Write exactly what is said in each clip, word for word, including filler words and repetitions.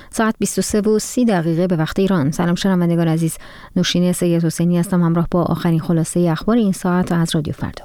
ساعت بیست و سه و سی دقیقه به وقت ایران. سلام شنوندگان عزیز، نوشین سید حسینی هستم همراه با آخرین خلاصه اخبار این ساعت از رادیو فردا.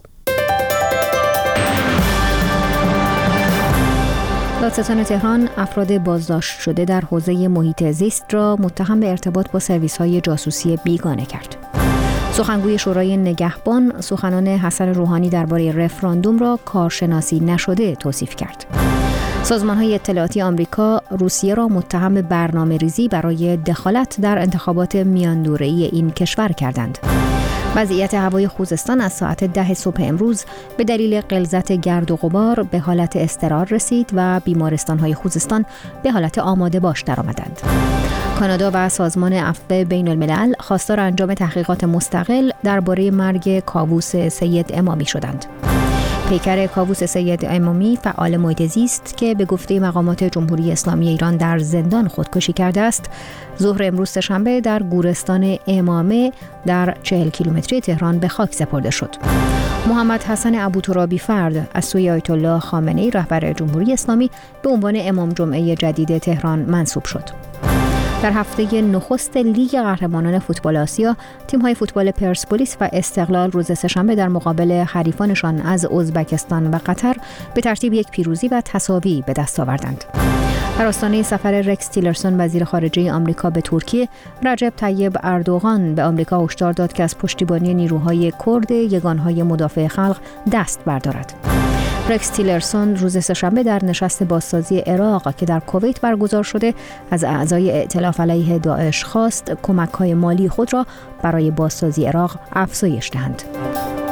دادستان تهران افراد بازداشت شده در حوزه محیط زیست را متهم به ارتباط با سرویس‌های جاسوسی بیگانه کرد. سخنگوی شورای نگهبان سخنان حسن روحانی درباره رفراندوم را کارشناسی نشده توصیف کرد. سازمان‌های اطلاعاتی آمریکا روسیه را متهم به برنامه‌ریزی برای دخالت در انتخابات میاندوره‌ای این کشور کردند. وضعیت هوای خوزستان از ساعت ده صبح امروز به دلیل غلظت گرد و غبار به حالت اضطرار رسید و بیمارستان‌های خوزستان به حالت آماده باش درآمدند. کانادا و سازمان عفو بین الملل خواستار انجام تحقیقات مستقل درباره مرگ کاووس سید امامی شدند. پیکر کاووس سید امامی فعال محیط زیست که به گفته مقامات جمهوری اسلامی ایران در زندان خودکشی کرده است، ظهر امروز سه‌شنبه در گورستان امامه در چهل کیلومتری تهران به خاک سپرده شد. محمد حسن ابوترابی فرد از سوی آیت الله خامنه‌ای رهبر جمهوری اسلامی به عنوان امام جمعه جدید تهران منصوب شد. در هفته نخست لیگ قهرمانان فوتبال آسیا، تیم‌های فوتبال پرسپولیس و استقلال روز سه‌شنبه در مقابل حریفانشان از ازبکستان و قطر به ترتیب یک پیروزی و تساوی به دست آوردند. در آستانه سفر رکس تیلرسون وزیر خارجه آمریکا به ترکیه، رجب طیب اردوغان به آمریکا هشدار داد که از پشتیبانی نیروهای کرد یگانهای مدافع خلق دست بردارد. رکس تیلرسون روز سه‌شنبه در نشست بازسازی عراق که در کویت برگزار شده از اعضای ائتلاف علیه داعش خواست کمک‌های مالی خود را برای بازسازی عراق افزایش دهند.